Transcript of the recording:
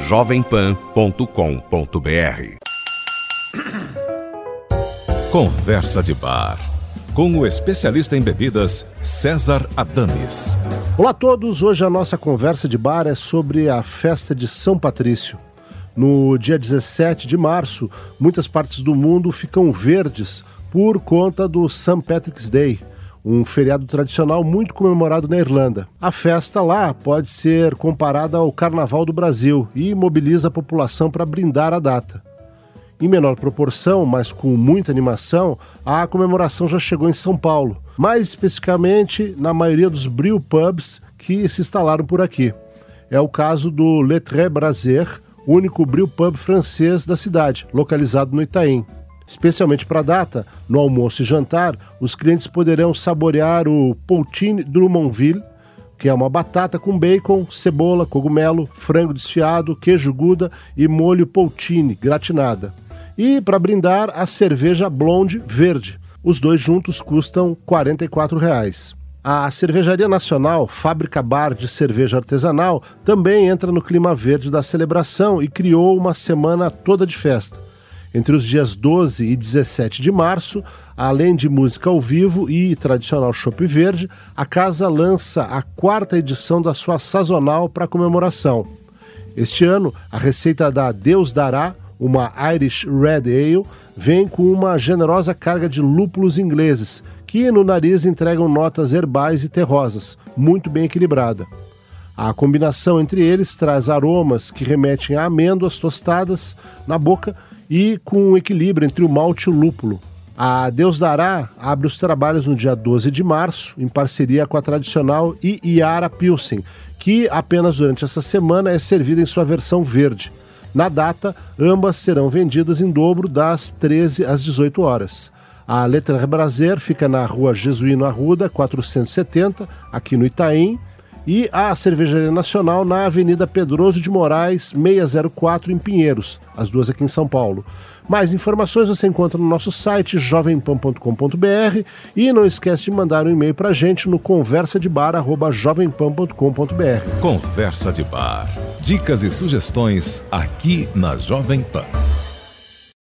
www.jovempan.com.br. Conversa de Bar, com o especialista em bebidas, César Adames. Olá a todos, hoje a nossa conversa de bar é sobre a festa de São Patrício. No dia 17 de março, muitas partes do mundo ficam verdes por conta do St. Patrick's Day, um feriado tradicional muito comemorado na Irlanda. A festa lá pode ser comparada ao Carnaval do Brasil e mobiliza a população para brindar a data. Em menor proporção, mas com muita animação, a comemoração já chegou em São Paulo, mais especificamente na maioria dos brew pubs que se instalaram por aqui. É o caso do Le Très Braser, único brew pub francês da cidade, localizado no Itaim. Especialmente para a data, no almoço e jantar, os clientes poderão saborear o Poutine Drummondville, que é uma batata com bacon, cebola, cogumelo, frango desfiado, queijo gouda e molho poutine gratinada. E, para brindar, a cerveja Blonde Verde. Os dois juntos custam R$ 44. A Cervejaria Nacional, fábrica bar de cerveja artesanal, também entra no clima verde da celebração e criou uma semana toda de festa. Entre os dias 12 e 17 de março, além de música ao vivo e tradicional chopp verde, a casa lança a 4ª edição da sua sazonal para comemoração. Este ano, a receita da Deus Dará, uma Irish Red Ale, vem com uma generosa carga de lúpulos ingleses, que no nariz entregam notas herbais e terrosas, muito bem equilibrada. A combinação entre eles traz aromas que remetem a amêndoas tostadas na boca e com um equilíbrio entre o malte e o lúpulo. A Deus Dará abre os trabalhos no dia 12 de março, em parceria com a tradicional Iara Pilsen, que apenas durante essa semana é servida em sua versão verde. Na data, ambas serão vendidas em dobro das 13 às 18 horas. A Le Très Braser fica na rua Jesuíno Arruda, 470, aqui no Itaim, e a Cervejaria Nacional na Avenida Pedroso de Moraes, 604, em Pinheiros, as duas aqui em São Paulo. Mais informações você encontra no nosso site jovempan.com.br e não esquece de mandar um e-mail para a gente no conversadebar@jovempan.com.br. Conversa de Bar. Dicas e sugestões aqui na Jovem Pan.